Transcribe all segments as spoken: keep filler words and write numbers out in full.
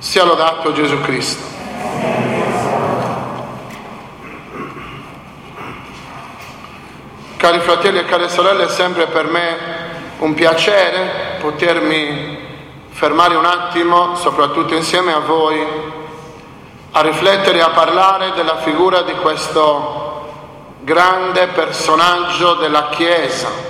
Sia lodato Gesù Cristo. Cari fratelli e care sorelle, è sempre per me un piacere potermi fermare un attimo, soprattutto insieme a voi, a riflettere e a parlare della figura di questo grande personaggio della Chiesa.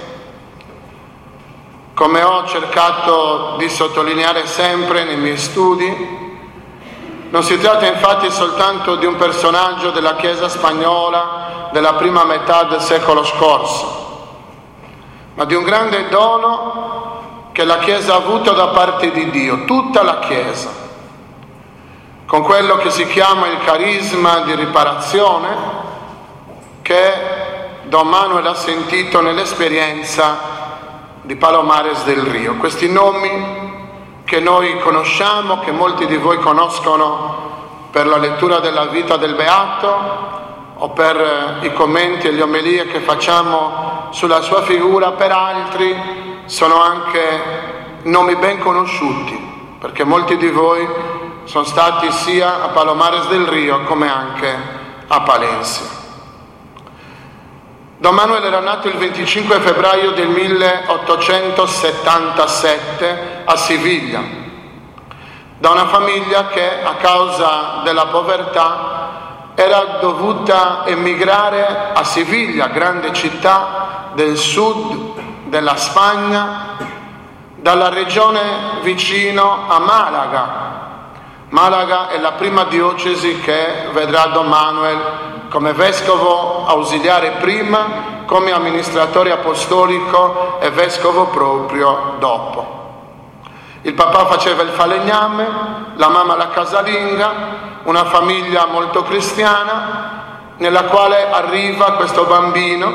Come ho cercato di sottolineare sempre nei miei studi, non si tratta infatti soltanto di un personaggio della Chiesa spagnola della prima metà del secolo scorso, ma di un grande dono che la Chiesa ha avuto da parte di Dio, tutta la Chiesa, con quello che si chiama il carisma di riparazione che Don Manuel ha sentito nell'esperienza di Palomares del Rio. Questi nomi che noi conosciamo, che molti di voi conoscono per la lettura della vita del Beato o per i commenti e le omelie che facciamo sulla sua figura, per altri sono anche nomi ben conosciuti, perché molti di voi sono stati sia a Palomares del Rio come anche a Palencia. Don Manuel era nato il venticinque febbraio del milleottocentosettantasette a Siviglia, da una famiglia che a causa della povertà era dovuta emigrare a Siviglia, grande città del sud della Spagna, dalla regione vicino a Malaga. Malaga è la prima diocesi che vedrà Don Manuel come vescovo ausiliare prima, come amministratore apostolico e vescovo proprio dopo. Il papà faceva il falegname, la mamma la casalinga, una famiglia molto cristiana, nella quale arriva questo bambino,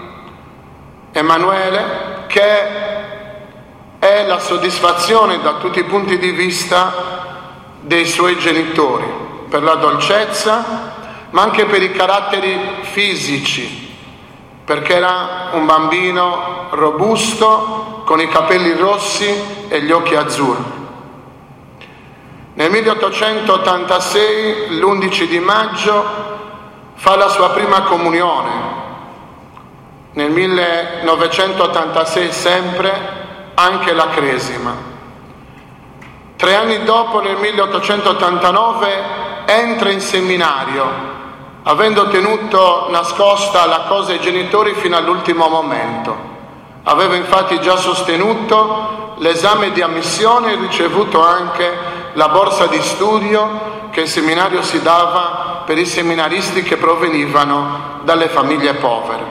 Emanuele, che è la soddisfazione da tutti i punti di vista dei suoi genitori, per la dolcezza, ma anche per i caratteri fisici, perché era un bambino robusto, con i capelli rossi e gli occhi azzurri. Nel milleottocentottantasei, l'undici di maggio, fa la sua prima comunione. Nel millenovecentottantasei sempre anche la cresima. Tre anni dopo, nel milleottocentottantanove, entra in seminario, avendo tenuto nascosta la cosa ai genitori fino all'ultimo momento. Aveva infatti già sostenuto l'esame di ammissione e ricevuto anche la borsa di studio che il seminario si dava per i seminaristi che provenivano dalle famiglie povere.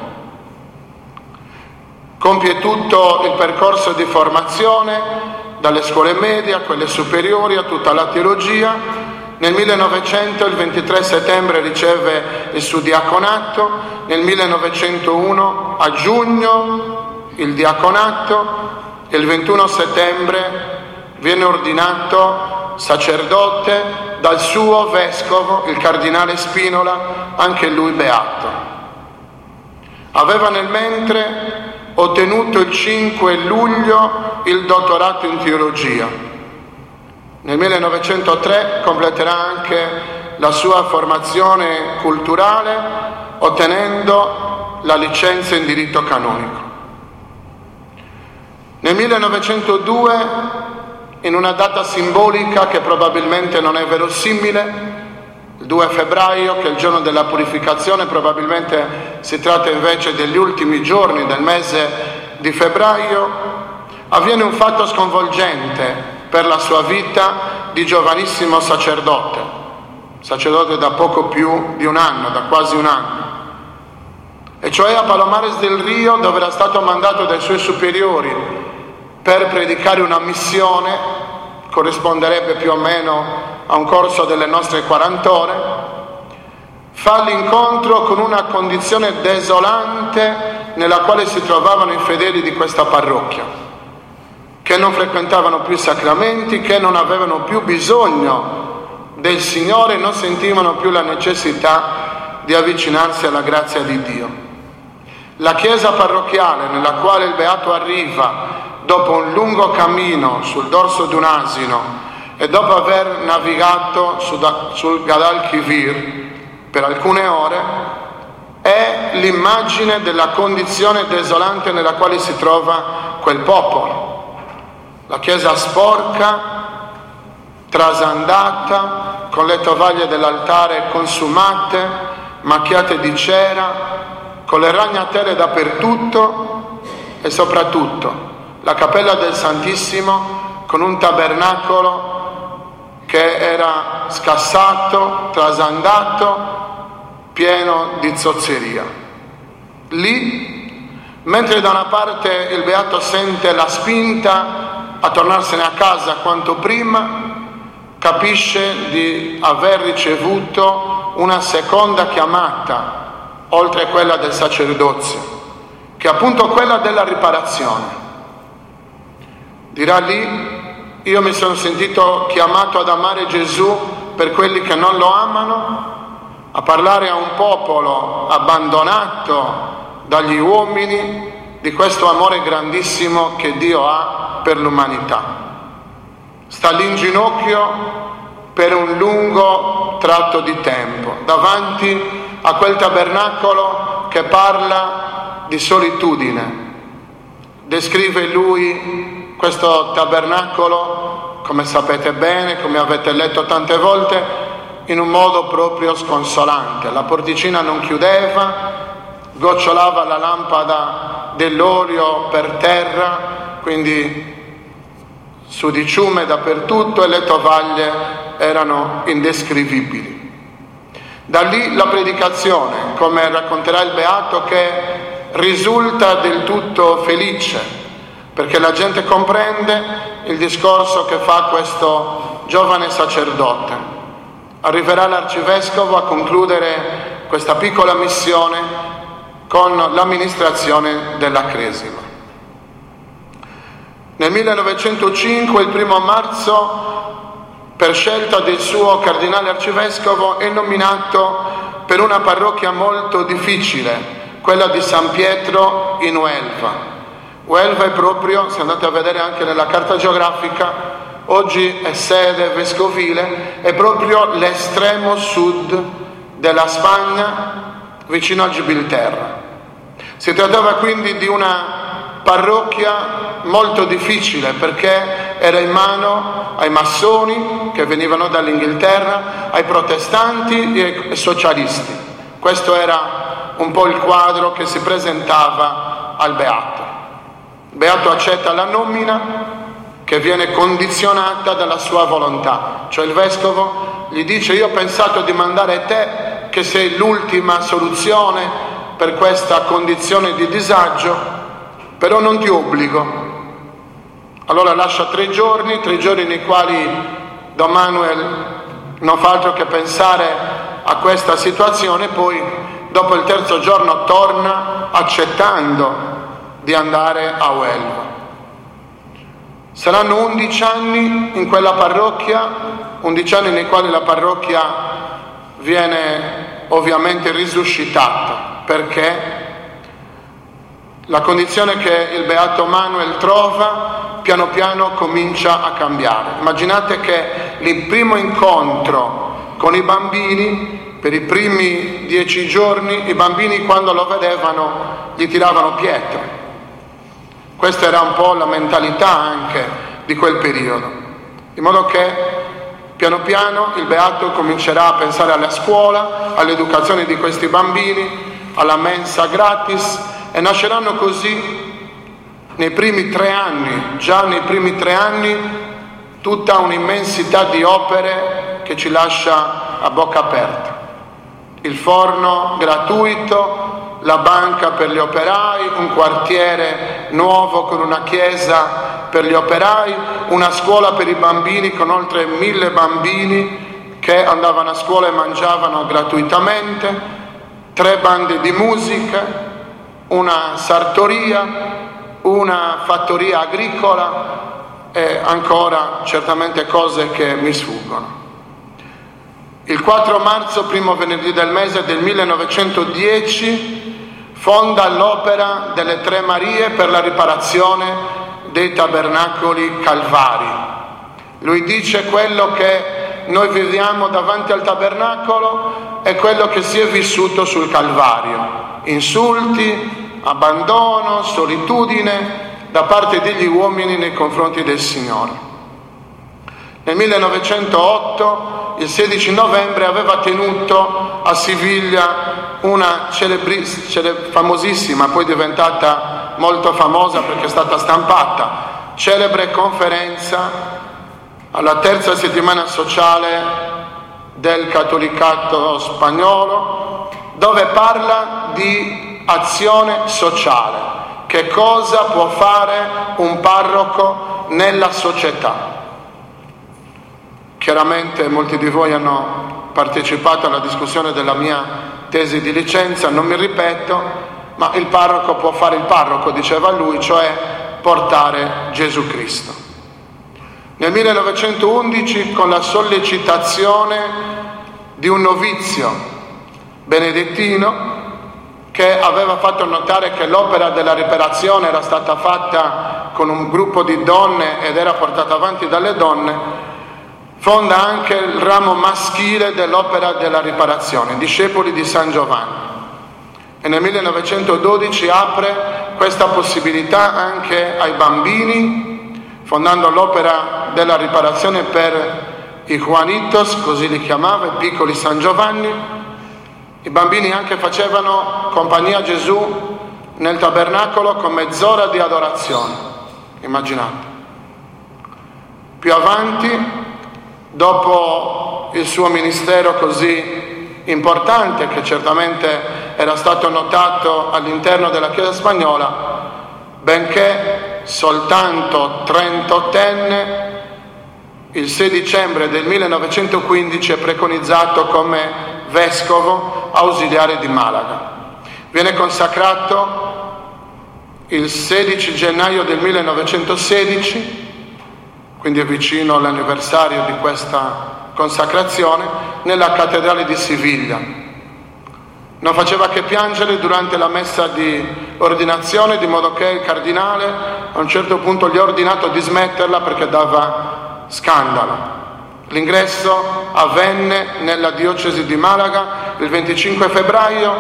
Compie tutto il percorso di formazione, dalle scuole medie a quelle superiori a tutta la teologia. Nel millenovecento, il ventitré settembre, riceve il suo diaconato, nel millenovecentouno a giugno il diaconato e il ventuno settembre viene ordinato sacerdote dal suo vescovo, il cardinale Spinola, anche lui beato. Aveva nel mentre ottenuto il cinque luglio il dottorato in teologia. Nel millenovecentotre completerà anche la sua formazione culturale ottenendo la licenza in diritto canonico. Nel millenovecentodue, in una data simbolica che probabilmente non è verosimile, il due febbraio, che è il giorno della purificazione, probabilmente si tratta invece degli ultimi giorni del mese di febbraio, avviene un fatto sconvolgente per la sua vita di giovanissimo sacerdote, sacerdote da poco più di un anno, da quasi un anno, e cioè a Palomares del Rio, dove era stato mandato dai suoi superiori per predicare una missione, corrisponderebbe più o meno a un corso delle nostre quaranta ore, fa l'incontro con una condizione desolante nella quale si trovavano i fedeli di questa parrocchia, che non frequentavano più i sacramenti, che non avevano più bisogno del Signore, non sentivano più la necessità di avvicinarsi alla grazia di Dio. La chiesa parrocchiale nella quale il Beato arriva dopo un lungo cammino sul dorso di un asino e dopo aver navigato sul Guadalquivir per alcune ore è l'immagine della condizione desolante nella quale si trova quel popolo. La chiesa sporca, trasandata, con le tovaglie dell'altare consumate, macchiate di cera, con le ragnatele dappertutto e soprattutto la cappella del Santissimo con un tabernacolo che era scassato, trasandato, pieno di zozzeria. Lì, mentre da una parte il beato sente la spinta a tornarsene a casa quanto prima, capisce di aver ricevuto una seconda chiamata, oltre quella del sacerdozio, che è appunto quella della riparazione. Dirà lì: io mi sono sentito chiamato ad amare Gesù per quelli che non lo amano, a parlare a un popolo abbandonato dagli uomini di questo amore grandissimo che Dio ha per l'umanità. Sta lì in ginocchio per un lungo tratto di tempo, davanti a quel tabernacolo che parla di solitudine. Descrive lui questo tabernacolo, come sapete bene, come avete letto tante volte, in un modo proprio sconsolante. La porticina non chiudeva, gocciolava la lampada dell'olio per terra, quindi sudiciume dappertutto, e le tovaglie erano indescrivibili. Da lì la predicazione, come racconterà il Beato, che risulta del tutto felice, perché la gente comprende il discorso che fa questo giovane sacerdote. Arriverà l'arcivescovo a concludere questa piccola missione con l'amministrazione della Cresima. Nel millenovecentocinque, il primo marzo, per scelta del suo cardinale arcivescovo, è nominato per una parrocchia molto difficile, quella di San Pietro in Huelva. Huelva è proprio, se andate a vedere anche nella carta geografica, oggi è sede vescovile, è proprio l'estremo sud della Spagna, vicino al Gibilterra. Si trattava quindi di una parrocchia molto difficile, perché era in mano ai massoni che venivano dall'Inghilterra, ai protestanti e ai socialisti. Questo era un po' il quadro che si presentava al Beato. Il Beato accetta la nomina, che viene condizionata dalla sua volontà, cioè il vescovo gli dice: io ho pensato di mandare te, che sei l'ultima soluzione per questa condizione di disagio, però non ti obbligo. Allora lascia tre giorni, tre giorni nei quali Don Manuel non fa altro che pensare a questa situazione, poi dopo il terzo giorno torna accettando di andare a Huelva. Saranno undici anni in quella parrocchia, undici anni nei quali la parrocchia viene ovviamente risuscitata, perché la condizione che il Beato Manuel trova piano piano comincia a cambiare. Immaginate che il primo incontro con i bambini, per i primi dieci giorni, i bambini quando lo vedevano gli tiravano pietre. Questa era un po' la mentalità anche di quel periodo, di modo che piano piano il Beato comincerà a pensare alla scuola, all'educazione di questi bambini, alla mensa gratis, e nasceranno così nei primi tre anni, già nei primi tre anni, tutta un'immensità di opere che ci lascia a bocca aperta. Il forno gratuito, la banca per gli operai, un quartiere nuovo con una chiesa per gli operai, una scuola per i bambini con oltre mille bambini che andavano a scuola e mangiavano gratuitamente, tre bande di musica, una sartoria, una fattoria agricola e ancora certamente cose che mi sfuggono. Il quattro marzo, primo venerdì del mese del millenovecentodieci, fonda l'opera delle Tre Marie per la riparazione dei tabernacoli calvari. Lui dice: quello che noi viviamo davanti al tabernacolo è quello che si è vissuto sul Calvario: insulti, abbandono, solitudine da parte degli uomini nei confronti del Signore. Nel millenovecentootto, il sedici novembre, aveva tenuto a Siviglia una celebri- cele- famosissima, poi diventata molto famosa perché è stata stampata, celebre conferenza alla terza settimana sociale del cattolicato spagnolo, dove parla di azione sociale. Che cosa può fare un parroco nella società? Chiaramente molti di voi hanno partecipato alla discussione della mia tesi di licenza, non mi ripeto, ma il parroco può fare il parroco, diceva lui, cioè portare Gesù Cristo. Nel millenovecentoundici, con la sollecitazione di un novizio benedettino che aveva fatto notare che l'opera della riparazione era stata fatta con un gruppo di donne ed era portata avanti dalle donne, fonda anche il ramo maschile dell'opera della riparazione, Discepoli di San Giovanni. E nel millenovecentododici apre questa possibilità anche ai bambini, fondando l'opera della riparazione per i Juanitos, così li chiamava, i piccoli San Giovanni. I bambini anche facevano compagnia a Gesù nel tabernacolo con mezz'ora di adorazione, immaginate. Più avanti, dopo il suo ministero così importante, che certamente era stato notato all'interno della Chiesa spagnola, benché soltanto trentottenne, il sei dicembre del millenovecentoquindici è preconizzato come vescovo ausiliare di Malaga. Viene consacrato il sedici gennaio del millenovecentosedici, quindi è vicino all'anniversario di questa consacrazione, nella cattedrale di Siviglia. Non faceva che piangere durante la messa di ordinazione, di modo che il cardinale a un certo punto gli ha ordinato di smetterla perché dava scandalo. L'ingresso avvenne nella diocesi di Malaga il venticinque febbraio,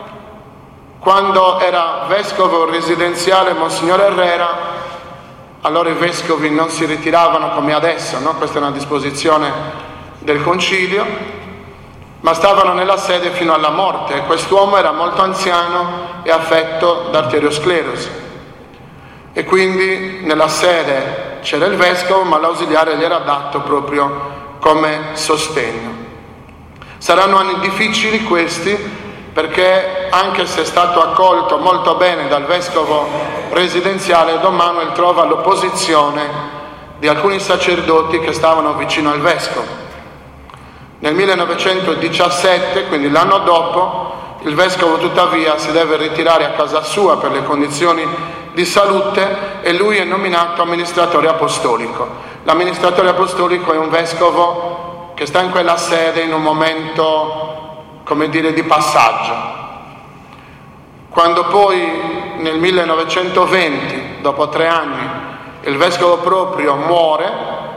quando era vescovo residenziale Monsignor Herrera. Allora i vescovi non si ritiravano come adesso, no? Questa è una disposizione del concilio, ma stavano nella sede fino alla morte. Quest'uomo era molto anziano e affetto da arteriosclerosi, e quindi nella sede c'era il vescovo, ma l'ausiliare gli era dato proprio come sostegno. Saranno anni difficili questi, perché anche se è stato accolto molto bene dal vescovo residenziale, Don Manuel trova l'opposizione di alcuni sacerdoti che stavano vicino al vescovo. Nel millenovecentodiciassette, quindi l'anno dopo, il vescovo tuttavia si deve ritirare a casa sua per le condizioni di salute e lui è nominato amministratore apostolico. L'amministratore apostolico è un vescovo che sta in quella sede in un momento, come dire, di passaggio. Quando poi nel millenovecentoventi, dopo tre anni, il vescovo proprio muore,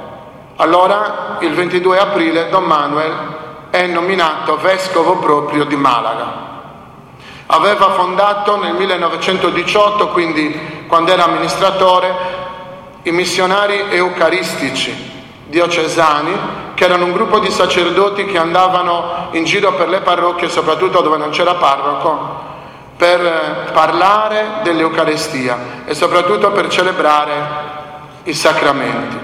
allora il ventidue aprile Don Manuel è nominato vescovo proprio di Malaga. Aveva fondato nel millenovecentodiciotto, quindi quando era amministratore, i missionari eucaristici diocesani, che erano un gruppo di sacerdoti che andavano in giro per le parrocchie, soprattutto dove non c'era parroco, per parlare dell'Eucaristia e soprattutto per celebrare i sacramenti.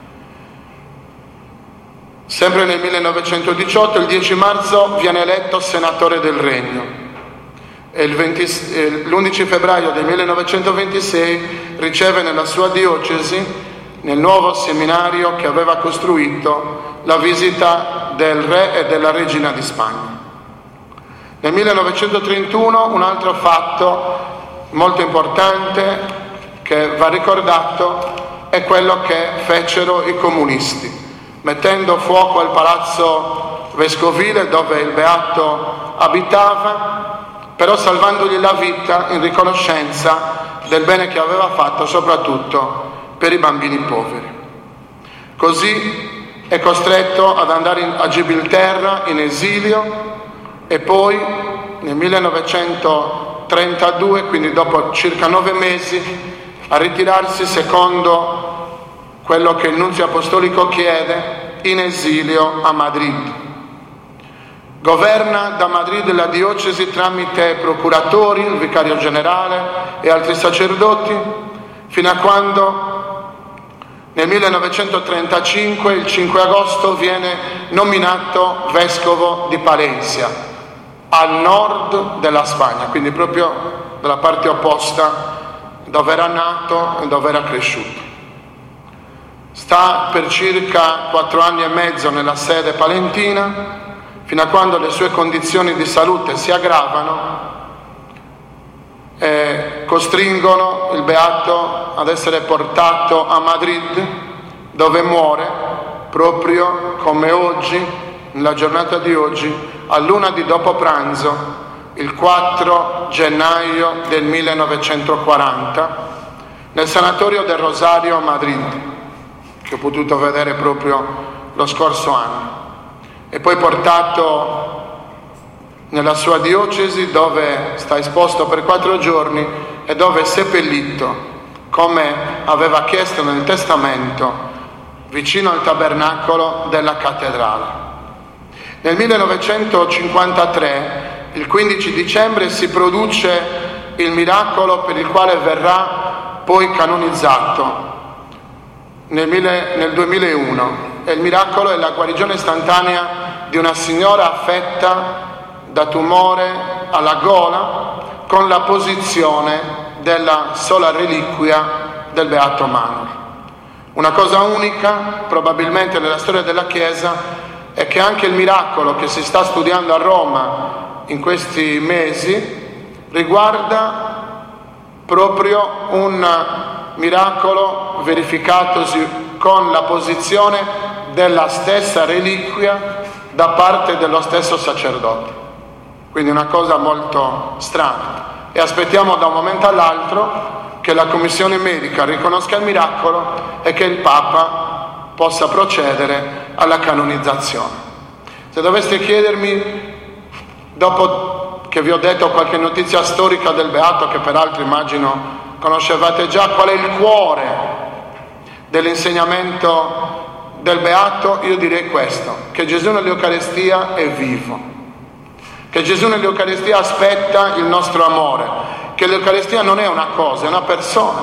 Sempre nel millenovecentodiciotto, il dieci marzo, viene eletto senatore del Regno e il venti, l'undici febbraio del millenovecentoventisei riceve nella sua diocesi, nel nuovo seminario che aveva costruito, la visita del re e della regina di Spagna. Nel millenovecentotrentuno un altro fatto molto importante che va ricordato è quello che fecero i comunisti, mettendo fuoco al palazzo vescovile dove il beato abitava, però salvandogli la vita in riconoscenza del bene che aveva fatto, soprattutto per i bambini poveri. Così è costretto ad andare in, a Gibilterra in esilio e poi nel millenovecentotrentadue, quindi dopo circa nove mesi, a ritirarsi secondo quello che il nunzio apostolico chiede, in esilio a Madrid. Governa da Madrid la diocesi tramite procuratori, il vicario generale e altri sacerdoti, fino a quando nel millenovecentotrentacinque, il cinque agosto, viene nominato vescovo di Palencia, al nord della Spagna, quindi proprio dalla parte opposta dove era nato e dove era cresciuto. Sta per circa quattro anni e mezzo nella sede palentina, fino a quando le sue condizioni di salute si aggravano e costringono il beato ad essere portato a Madrid, dove muore proprio come oggi, nella giornata di oggi, a luna di dopo pranzo, il quattro gennaio del millenovecentoquaranta, nel sanatorio del Rosario a Madrid, che ho potuto vedere proprio lo scorso anno, e poi portato nella sua diocesi, dove sta esposto per quattro giorni e dove è seppellito, come aveva chiesto nel testamento, vicino al tabernacolo della cattedrale. Nel millenovecentocinquantatré, il quindici dicembre, si produce il miracolo per il quale verrà poi canonizzato nel, mille, nel duemilauno. E il miracolo è la guarigione istantanea di una signora affetta da tumore alla gola, con la posizione della sola reliquia del Beato Manuel. Una cosa unica, probabilmente nella storia della Chiesa, è che anche il miracolo che si sta studiando a Roma in questi mesi riguarda proprio un miracolo verificatosi con la posizione della stessa reliquia da parte dello stesso sacerdote. Quindi una cosa molto strana. E aspettiamo da un momento all'altro che la commissione medica riconosca il miracolo e che il Papa possa procedere alla canonizzazione. Se doveste chiedermi, dopo che vi ho detto qualche notizia storica del Beato, che peraltro immagino conoscevate già, qual è il cuore dell'insegnamento del Beato, io direi questo: che Gesù nell'Eucaristia è vivo, che Gesù nell'Eucaristia aspetta il nostro amore, che l'Eucaristia non è una cosa, è una persona,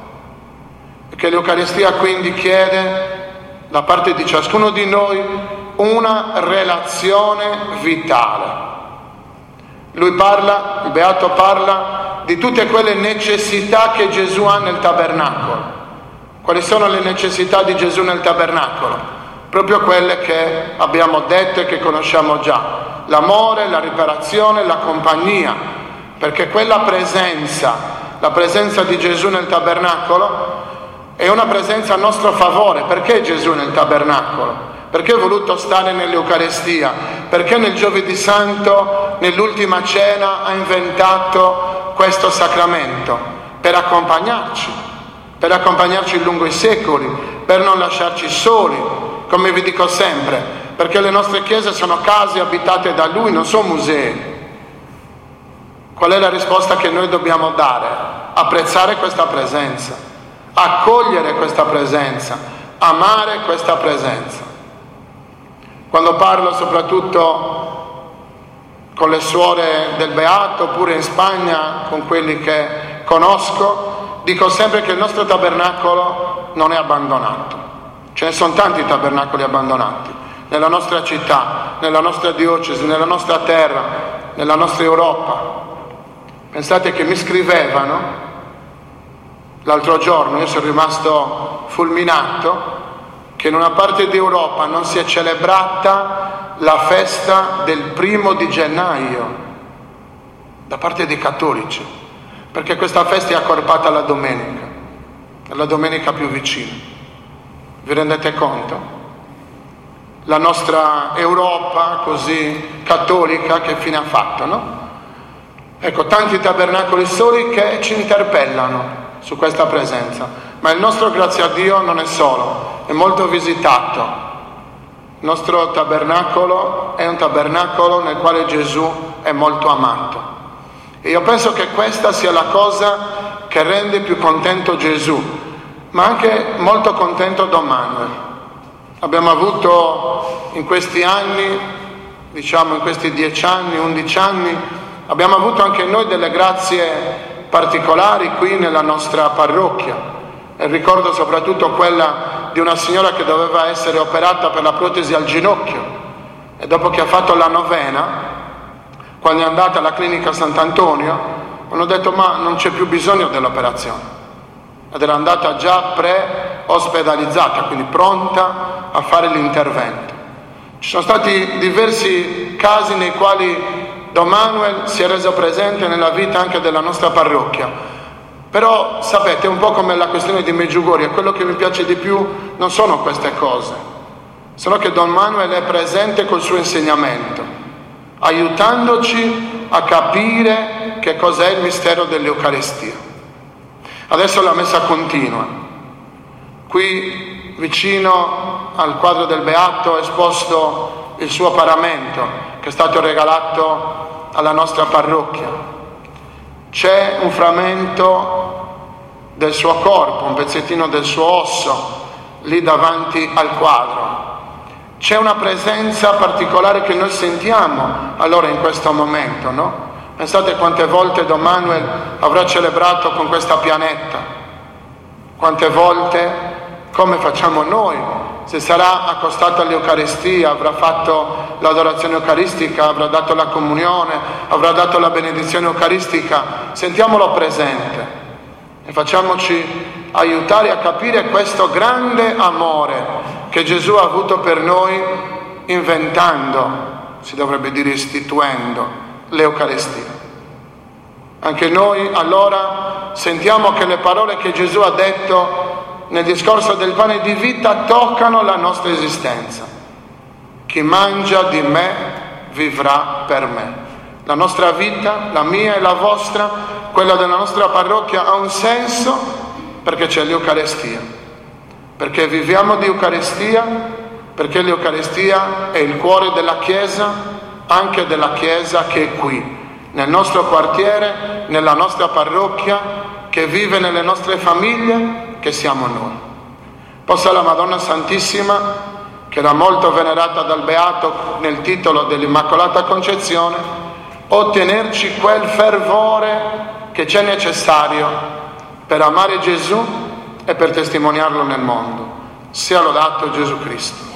e che l'Eucaristia quindi chiede da parte di ciascuno di noi una relazione vitale. Lui parla, il Beato parla di tutte quelle necessità che Gesù ha nel tabernacolo. Quali sono le necessità di Gesù nel tabernacolo? Proprio quelle che abbiamo detto e che conosciamo già: l'amore, la riparazione, la compagnia, perché quella presenza, la presenza di Gesù nel tabernacolo, è una presenza a nostro favore. Perché Gesù nel tabernacolo? Perché ha voluto stare nell'Eucaristia? Perché nel Giovedì Santo, nell'ultima cena, ha inventato questo sacramento? Per accompagnarci, per accompagnarci lungo i secoli, per non lasciarci soli, come vi dico sempre, perché le nostre chiese sono case abitate da Lui, non sono musei. Qual è la risposta che noi dobbiamo dare? Apprezzare questa presenza, accogliere questa presenza, amare questa presenza. Quando parlo soprattutto con le suore del Beato, oppure in Spagna con quelli che conosco, dico sempre che il nostro tabernacolo non è abbandonato. Ce ne sono tanti tabernacoli abbandonati nella nostra città, nella nostra diocesi, nella nostra terra, nella nostra Europa. Pensate che mi scrivevano l'altro giorno, io sono rimasto fulminato, che in una parte d'Europa non si è celebrata la festa del primo di gennaio da parte dei cattolici, perché questa festa è accorpata alla domenica, alla domenica più vicina. Vi rendete conto? La nostra Europa così cattolica che fine ha fatto, no? Ecco, tanti tabernacoli soli che ci interpellano su questa presenza, ma il nostro, grazie a Dio, non è solo, è molto visitato. Il nostro tabernacolo è un tabernacolo nel quale Gesù è molto amato. E io penso che questa sia la cosa che rende più contento Gesù, ma anche molto contento Don Manuel. Abbiamo avuto in questi anni, diciamo in questi dieci anni, undici anni, abbiamo avuto anche noi delle grazie particolari qui nella nostra parrocchia. E ricordo soprattutto quella di una signora che doveva essere operata per la protesi al ginocchio e dopo che ha fatto la novena, quando è andata alla clinica Sant'Antonio, hanno detto ma non c'è più bisogno dell'operazione, ed era andata già pre-ospedalizzata, quindi pronta a fare l'intervento. Ci sono stati diversi casi nei quali Don Manuel si è reso presente nella vita anche della nostra parrocchia. Però sapete, è un po' come la questione di Medjugorje, quello che mi piace di più non sono queste cose, sono che Don Manuel è presente col suo insegnamento, aiutandoci a capire che cos'è il mistero dell'Eucaristia. Adesso la messa continua. Qui vicino al quadro del Beato è esposto il suo paramento che è stato regalato alla nostra parrocchia. C'è un frammento del suo corpo, un pezzettino del suo osso, lì davanti al quadro. C'è una presenza particolare che noi sentiamo allora in questo momento, no? Pensate quante volte Don Manuel avrà celebrato con questa pianetta, quante volte, come facciamo noi, se sarà accostato all'Eucaristia, avrà fatto l'adorazione eucaristica, avrà dato la comunione, avrà dato la benedizione eucaristica. Sentiamolo presente e facciamoci aiutare a capire questo grande amore che Gesù ha avuto per noi inventando, si dovrebbe dire istituendo, l'Eucaristia. Anche noi allora sentiamo che le parole che Gesù ha detto nel discorso del pane di vita toccano la nostra esistenza. Chi mangia di me vivrà per me. La nostra vita, la mia e la vostra, quella della nostra parrocchia, ha un senso perché c'è l'Eucaristia, perché viviamo di Eucaristia, perché l'Eucaristia è il cuore della Chiesa, anche della Chiesa che è qui, nel nostro quartiere, nella nostra parrocchia, che vive nelle nostre famiglie, che siamo noi. Possa la Madonna Santissima, che era molto venerata dal Beato nel titolo dell'Immacolata Concezione, ottenerci quel fervore che c'è necessario per amare Gesù e per testimoniarlo nel mondo. Sia lodato Gesù Cristo.